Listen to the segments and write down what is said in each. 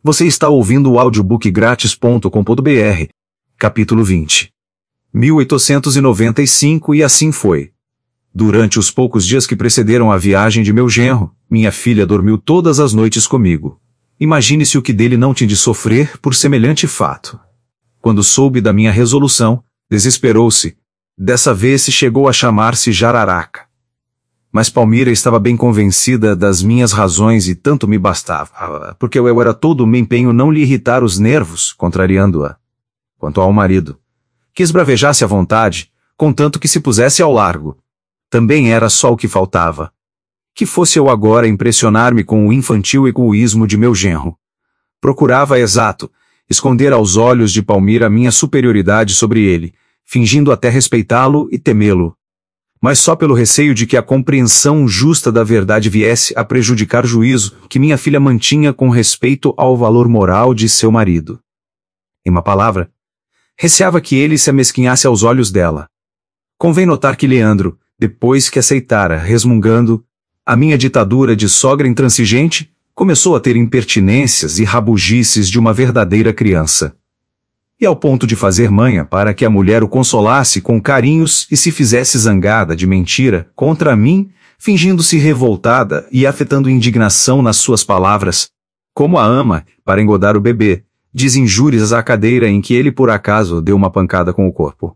Você está ouvindo o audiobookgratis.com.br, capítulo 20. 1895 e assim foi. Durante os poucos dias que precederam a viagem de meu genro, minha filha dormiu todas as noites comigo. Imagine-se o que dele não tinha de sofrer por semelhante fato. Quando soube da minha resolução, desesperou-se. Dessa vez chegou a chamar-se Jararaca. Mas Palmira estava bem convencida das minhas razões e tanto me bastava, porque eu era todo o meu empenho não lhe irritar os nervos, contrariando-a. Quanto ao marido, que esbravejasse à vontade, contanto que se pusesse ao largo. Também era só o que faltava. Que fosse eu agora impressionar-me com o infantil egoísmo de meu genro. Procurava, exato, esconder aos olhos de Palmira minha superioridade sobre ele, fingindo até respeitá-lo e temê-lo. Mas só pelo receio de que a compreensão justa da verdade viesse a prejudicar o juízo que minha filha mantinha com respeito ao valor moral de seu marido. Em uma palavra, receava que ele se amesquinhasse aos olhos dela. Convém notar que Leandro, depois que aceitara, resmungando, a minha ditadura de sogra intransigente, começou a ter impertinências e rabugices de uma verdadeira criança. E ao ponto de fazer manha para que a mulher o consolasse com carinhos e se fizesse zangada de mentira contra mim, fingindo-se revoltada e afetando indignação nas suas palavras, como a ama, para engodar o bebê, diz injúrias à cadeira em que ele por acaso deu uma pancada com o corpo.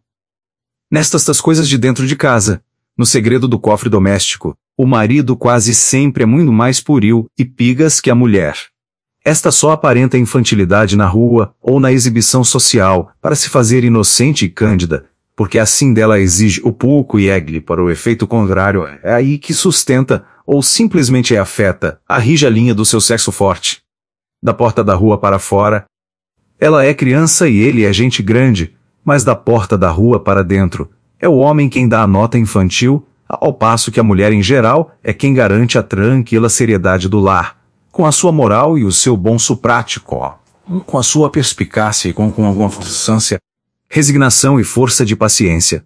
Nestas coisas de dentro de casa, no segredo do cofre doméstico, o marido quase sempre é muito mais pueril e pigas que a mulher. Esta só aparenta infantilidade na rua ou na exibição social para se fazer inocente e cândida, porque assim dela exige o pouco e egle para o efeito contrário, é aí que sustenta, ou simplesmente afeta, a rija linha do seu sexo forte. Da porta da rua para fora, ela é criança e ele é gente grande, mas da porta da rua para dentro, é o homem quem dá a nota infantil, ao passo que a mulher em geral é quem garante a tranquila seriedade do lar, com a sua moral e o seu bom senso prático, com a sua perspicácia e com alguma constância, resignação e força de paciência.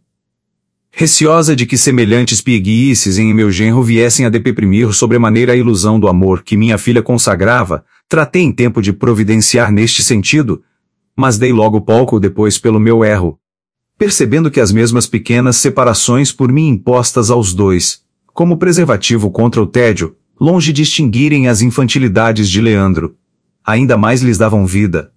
Receosa de que semelhantes pieguices em meu genro viessem a deprimir sobremaneira a ilusão do amor que minha filha consagrava, tratei em tempo de providenciar neste sentido, mas dei logo pouco depois pelo meu erro, percebendo que as mesmas pequenas separações por mim impostas aos dois, como preservativo contra o tédio, longe de extinguirem as infantilidades de Leandro, ainda mais lhes davam vida.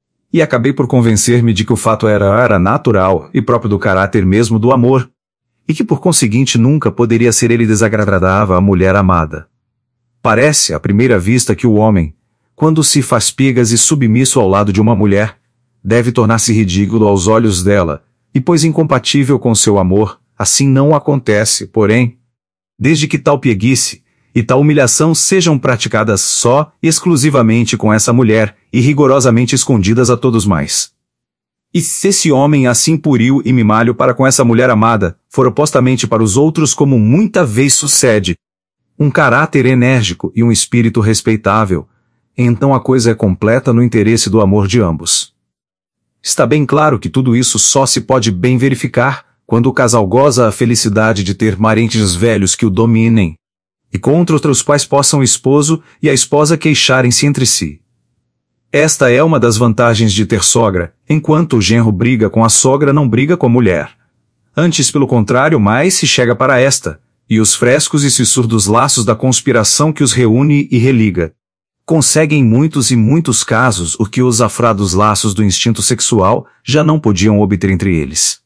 E acabei por convencer-me de que o fato era natural e próprio do caráter mesmo do amor, e que por conseguinte nunca poderia ser ele desagradável à mulher amada. Parece, à primeira vista, que o homem, quando se faz piegas e submisso ao lado de uma mulher, deve tornar-se ridículo aos olhos dela, e pois incompatível com seu amor, assim não acontece, porém, desde que tal pieguice e tal humilhação sejam praticadas só e exclusivamente com essa mulher e rigorosamente escondidas a todos mais. E se esse homem assim pueril e mimalho para com essa mulher amada, for opostamente para os outros como muita vez sucede, um caráter enérgico e um espírito respeitável, então a coisa é completa no interesse do amor de ambos. Está bem claro que tudo isso só se pode bem verificar quando o casal goza a felicidade de ter parentes velhos que o dominem, e contra outros pais possam o esposo e a esposa queixarem-se entre si. Esta é uma das vantagens de ter sogra, enquanto o genro briga com a sogra não briga com a mulher. Antes, pelo contrário, mais se chega para esta, e os frescos e surdos laços da conspiração que os reúne e religa. Conseguem em muitos e muitos casos o que os afrados laços do instinto sexual já não podiam obter entre eles.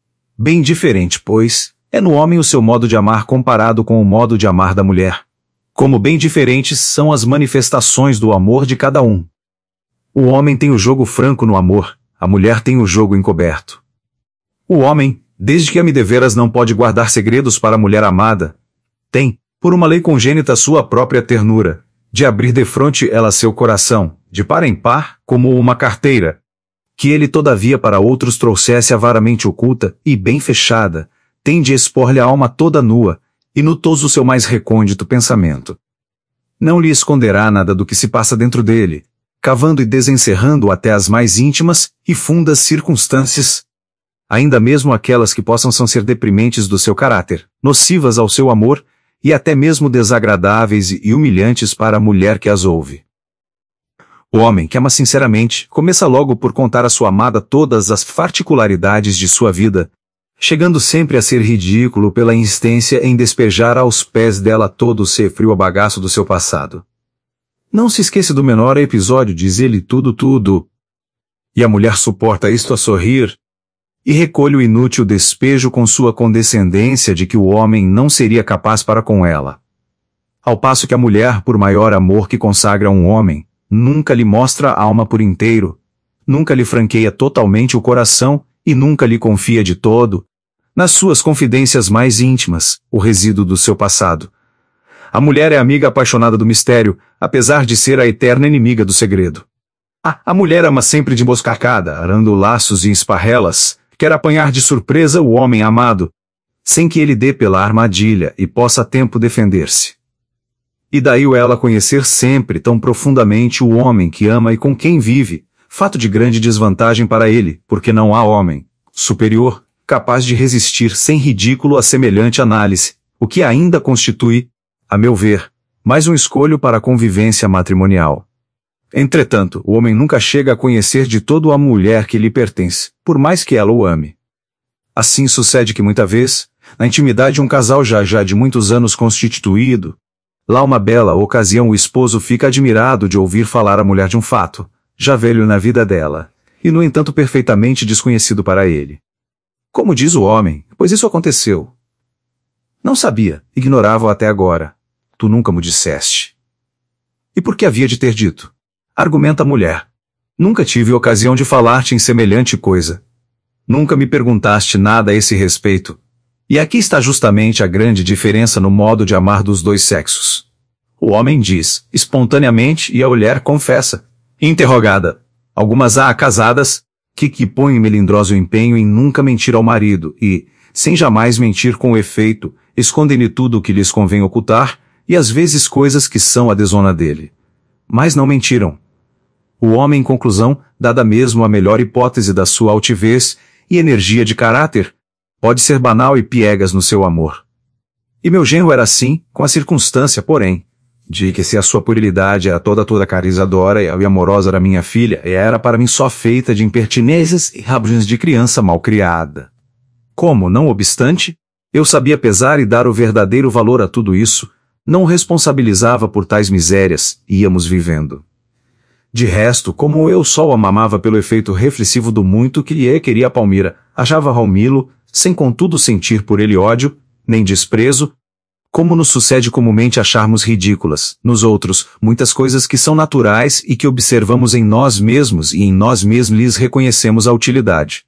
Bem diferente, pois, é no homem o seu modo de amar comparado com o modo de amar da mulher. Como bem diferentes são as manifestações do amor de cada um. O homem tem o jogo franco no amor, a mulher tem o jogo encoberto. O homem, desde que ame deveras não pode guardar segredos para a mulher amada, tem, por uma lei congênita sua própria ternura, de abrir defronte ela seu coração, de par em par, como uma carteira, que ele todavia para outros trouxesse avaramente oculta e bem fechada, tem de expor-lhe a alma toda nua, e nutoso o seu mais recôndito pensamento. Não lhe esconderá nada do que se passa dentro dele, cavando e desencerrando até as mais íntimas e fundas circunstâncias, ainda mesmo aquelas que possam ser deprimentes do seu caráter, nocivas ao seu amor, e até mesmo desagradáveis e humilhantes para a mulher que as ouve. O homem que ama sinceramente começa logo por contar à sua amada todas as particularidades de sua vida, chegando sempre a ser ridículo pela insistência em despejar aos pés dela todo o ser frio bagaço do seu passado. Não se esqueça do menor episódio, diz ele tudo. E a mulher suporta isto a sorrir, e recolhe o inútil despejo com sua condescendência de que o homem não seria capaz para com ela. Ao passo que a mulher, por maior amor que consagra um homem, nunca lhe mostra a alma por inteiro, nunca lhe franqueia totalmente o coração e nunca lhe confia de todo, nas suas confidências mais íntimas, o resíduo do seu passado. A mulher é amiga apaixonada do mistério, apesar de ser a eterna inimiga do segredo. A mulher ama sempre de emboscada, arando laços e esparrelas, quer apanhar de surpresa o homem amado, sem que ele dê pela armadilha e possa a tempo defender-se. E daí ela conhecer sempre tão profundamente o homem que ama e com quem vive, fato de grande desvantagem para ele, porque não há homem superior capaz de resistir sem ridículo a semelhante análise, o que ainda constitui, a meu ver, mais um escolho para a convivência matrimonial. Entretanto, o homem nunca chega a conhecer de todo a mulher que lhe pertence, por mais que ela o ame. Assim sucede que muita vez, na intimidade de um casal já de muitos anos constituído, lá uma bela ocasião o esposo fica admirado de ouvir falar a mulher de um fato, já velho na vida dela, e no entanto perfeitamente desconhecido para ele. Como diz o homem, pois isso aconteceu. Não sabia, ignorava-o até agora. Tu nunca me disseste. E por que havia de ter dito? Argumenta a mulher. Nunca tive ocasião de falar-te em semelhante coisa. Nunca me perguntaste nada a esse respeito. E aqui está justamente a grande diferença no modo de amar dos dois sexos. O homem diz, espontaneamente, e a mulher confessa. Interrogada. Algumas há casadas, que põem melindroso empenho em nunca mentir ao marido e, sem jamais mentir com efeito, escondem-lhe tudo o que lhes convém ocultar, e às vezes coisas que são a desona dele. Mas não mentiram. O homem, em conclusão, dada mesmo a melhor hipótese da sua altivez e energia de caráter, pode ser banal e piegas no seu amor. E meu genro era assim, com a circunstância, porém, de que se a sua puerilidade era toda carizadora e amorosa era minha filha, era para mim só feita de impertinências e rabrinhos de criança mal criada. Como, não obstante, eu sabia pesar e dar o verdadeiro valor a tudo isso, não o responsabilizava por tais misérias, íamos vivendo. De resto, como eu só o amava pelo efeito reflexivo do muito que lhe queria a Palmira, achava Raumilo, sem contudo sentir por ele ódio, nem desprezo, como nos sucede comumente acharmos ridículas, nos outros, muitas coisas que são naturais e que observamos em nós mesmos e em nós mesmos lhes reconhecemos a utilidade.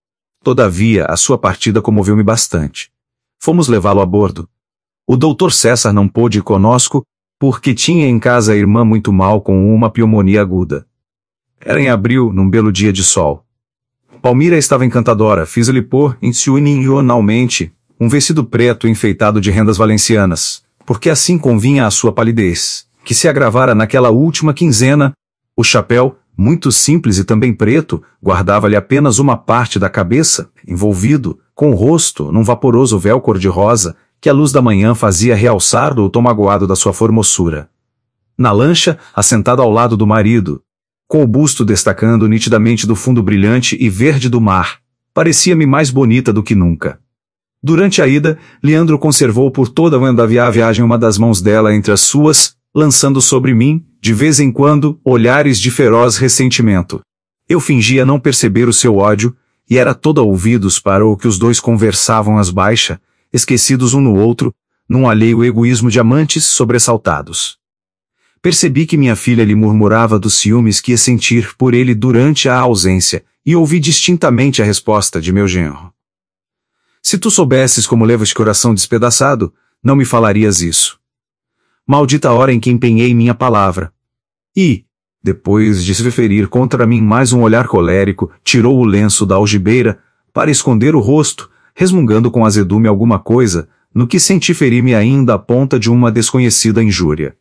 Todavia, a sua partida comoveu-me bastante. Fomos levá-lo a bordo. O Dr. César não pôde ir conosco, porque tinha em casa a irmã muito mal com uma pneumonia aguda. Era em abril, num belo dia de sol. Palmira estava encantadora, fiz-lhe pôr, insinualmente, um vestido preto enfeitado de rendas valencianas, porque assim convinha à sua palidez, que se agravara naquela última quinzena. O chapéu, muito simples e também preto, guardava-lhe apenas uma parte da cabeça, envolvido, com o rosto, num vaporoso véu cor-de-rosa, que a luz da manhã fazia realçar do tom magoado da sua formosura. Na lancha, assentada ao lado do marido, com o busto destacando nitidamente do fundo brilhante e verde do mar, parecia-me mais bonita do que nunca. Durante a ida, Leandro conservou por toda a viagem uma das mãos dela entre as suas, lançando sobre mim, de vez em quando, olhares de feroz ressentimento. Eu fingia não perceber o seu ódio, e era toda ouvidos para o que os dois conversavam às baixas, esquecidos um no outro, num alheio egoísmo de amantes sobressaltados. Percebi que minha filha lhe murmurava dos ciúmes que ia sentir por ele durante a ausência, e ouvi distintamente a resposta de meu genro. Se tu soubesses como levo este coração despedaçado, não me falarias isso. Maldita a hora em que empenhei minha palavra. E, depois de se referir contra mim mais um olhar colérico, tirou o lenço da algibeira, para esconder o rosto, resmungando com azedume alguma coisa, no que senti ferir-me ainda a ponta de uma desconhecida injúria.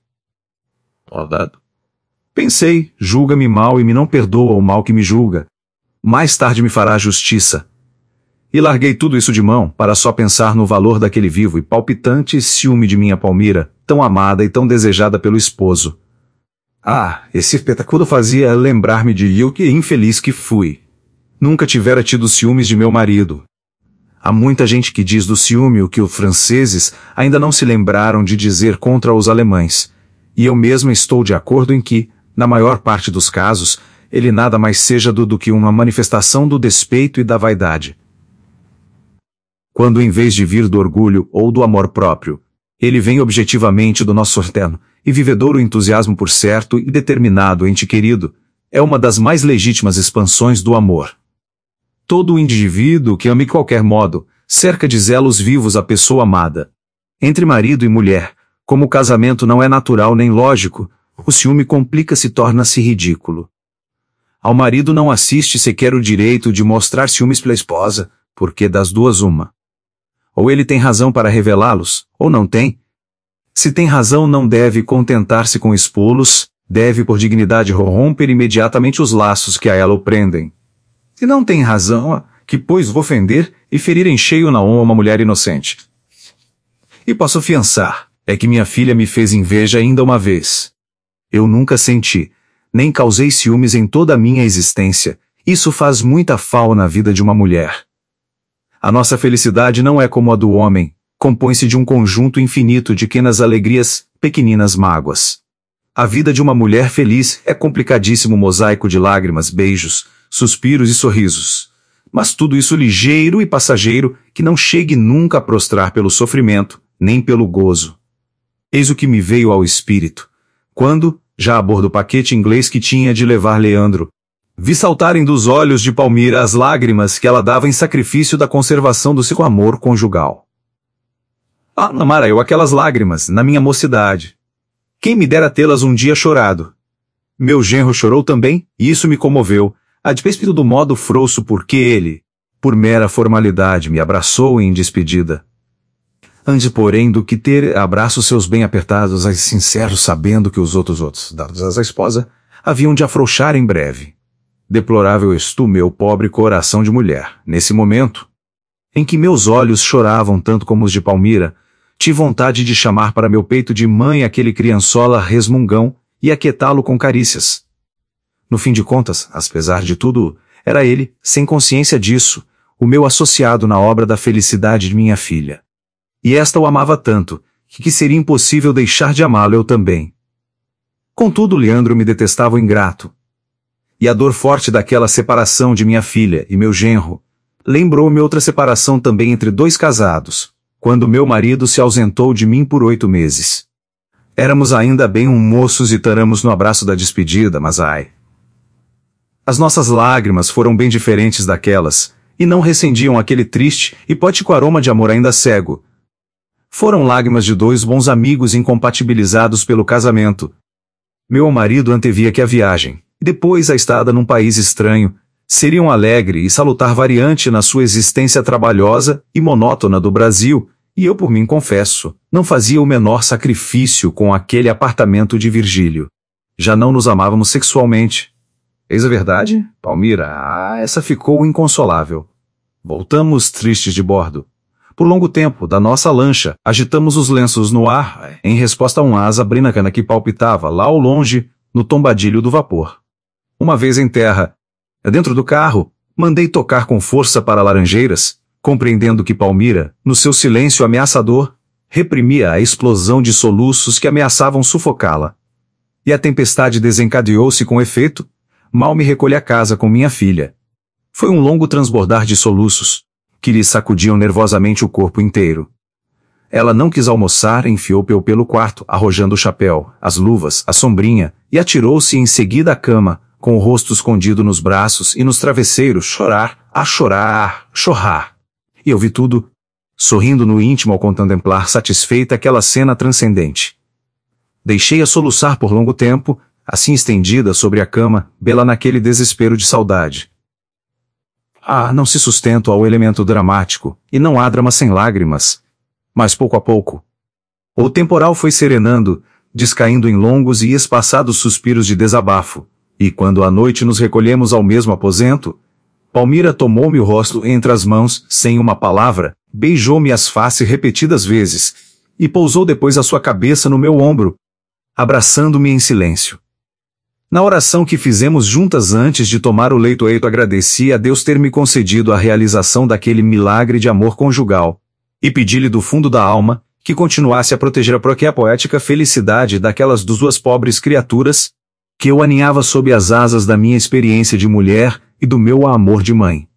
Pensei, julga-me mal e me não perdoa o mal que me julga. Mais tarde me fará justiça. E larguei tudo isso de mão, para só pensar no valor daquele vivo e palpitante ciúme de minha Palmira, tão amada e tão desejada pelo esposo. Esse espetáculo fazia lembrar-me de eu que infeliz que fui. Nunca tivera tido ciúmes de meu marido. Há muita gente que diz do ciúme o que os franceses ainda não se lembraram de dizer contra os alemães, e eu mesmo estou de acordo em que, na maior parte dos casos, ele nada mais seja do que uma manifestação do despeito e da vaidade. Quando em vez de vir do orgulho ou do amor próprio, ele vem objetivamente do nosso interno, e vivedouro entusiasmo por certo e determinado ente querido, é uma das mais legítimas expansões do amor. Todo indivíduo que ame de qualquer modo, cerca de zelos vivos a pessoa amada. Entre marido e mulher, como o casamento não é natural nem lógico, o ciúme complica-se e torna-se ridículo. Ao marido não assiste sequer o direito de mostrar ciúmes pela esposa, porque das duas uma. Ou ele tem razão para revelá-los, ou não tem. Se tem razão não deve contentar-se com expô-los, deve por dignidade romper imediatamente os laços que a ela o prendem. Se não tem razão, que pois vou ofender e ferir em cheio na honra uma mulher inocente. E posso afiançar, é que minha filha me fez inveja ainda uma vez. Eu nunca senti, nem causei ciúmes em toda a minha existência, isso faz muita falta na vida de uma mulher. A nossa felicidade não é como a do homem, compõe-se de um conjunto infinito de pequenas alegrias, pequeninas mágoas. A vida de uma mulher feliz é complicadíssimo mosaico de lágrimas, beijos, suspiros e sorrisos. Mas tudo isso ligeiro e passageiro, que não chegue nunca a prostrar pelo sofrimento, nem pelo gozo. Eis o que me veio ao espírito, quando, já a bordo do paquete inglês que tinha de levar Leandro, vi saltarem dos olhos de Palmira as lágrimas que ela dava em sacrifício da conservação do seu amor conjugal. Amara eu aquelas lágrimas, na minha mocidade. Quem me dera tê-las um dia chorado. Meu genro chorou também, e isso me comoveu, a despeito do modo frouxo porque ele, por mera formalidade, me abraçou em despedida. Antes, porém, do que ter abraços seus bem apertados e sinceros, sabendo que os outros, dados à esposa, haviam de afrouxar em breve. Deplorável és tu, meu pobre coração de mulher, nesse momento, em que meus olhos choravam tanto como os de Palmira, tive vontade de chamar para meu peito de mãe aquele criançola resmungão e aquietá-lo com carícias. No fim de contas, apesar de tudo, era ele, sem consciência disso, o meu associado na obra da felicidade de minha filha. E esta o amava tanto, que seria impossível deixar de amá-lo eu também. Contudo, Leandro me detestava o ingrato. E a dor forte daquela separação de minha filha e meu genro, lembrou-me outra separação também entre dois casados, quando meu marido se ausentou de mim por 8 meses. Éramos ainda bem moços e taramos no abraço da despedida, mas as nossas lágrimas foram bem diferentes daquelas, e não recendiam aquele triste e poético aroma de amor ainda cego. Foram lágrimas de 2 bons amigos incompatibilizados pelo casamento. Meu marido antevia que a viagem, e depois a estada num país estranho, seria um alegre e salutar variante na sua existência trabalhosa e monótona do Brasil, e eu por mim confesso, não fazia o menor sacrifício com aquele apartamento de Virgílio. Já não nos amávamos sexualmente. Eis a verdade, Palmira? Essa ficou inconsolável. Voltamos tristes de bordo. Por longo tempo, da nossa lancha, agitamos os lenços no ar, em resposta a um asa brinacana que palpitava, lá ao longe, no tombadilho do vapor. Uma vez em terra, dentro do carro, mandei tocar com força para laranjeiras, compreendendo que Palmira, no seu silêncio ameaçador, reprimia a explosão de soluços que ameaçavam sufocá-la. E a tempestade desencadeou-se com efeito, mal me recolhi a casa com minha filha. Foi um longo transbordar de soluços, que lhe sacudiam nervosamente o corpo inteiro. Ela não quis almoçar, enfiou-o pelo quarto, arrojando o chapéu, as luvas, a sombrinha, e atirou-se em seguida à cama, com o rosto escondido nos braços e nos travesseiros, chorar. E eu vi tudo, sorrindo no íntimo ao contemplar satisfeita aquela cena transcendente. Deixei-a soluçar por longo tempo, assim estendida sobre a cama, bela naquele desespero de saudade. Não se sustento ao elemento dramático, e não há drama sem lágrimas. Mas pouco a pouco, o temporal foi serenando, descaindo em longos e espaçados suspiros de desabafo, e quando à noite nos recolhemos ao mesmo aposento, Palmira tomou-me o rosto entre as mãos, sem uma palavra, beijou-me as faces repetidas vezes, e pousou depois a sua cabeça no meu ombro, abraçando-me em silêncio. Na oração que fizemos juntas antes de tomar o leito, eu agradeci a Deus ter me concedido a realização daquele milagre de amor conjugal, e pedi-lhe do fundo da alma que continuasse a proteger a poética felicidade daquelas duas pobres criaturas que eu aninhava sob as asas da minha experiência de mulher e do meu amor de mãe.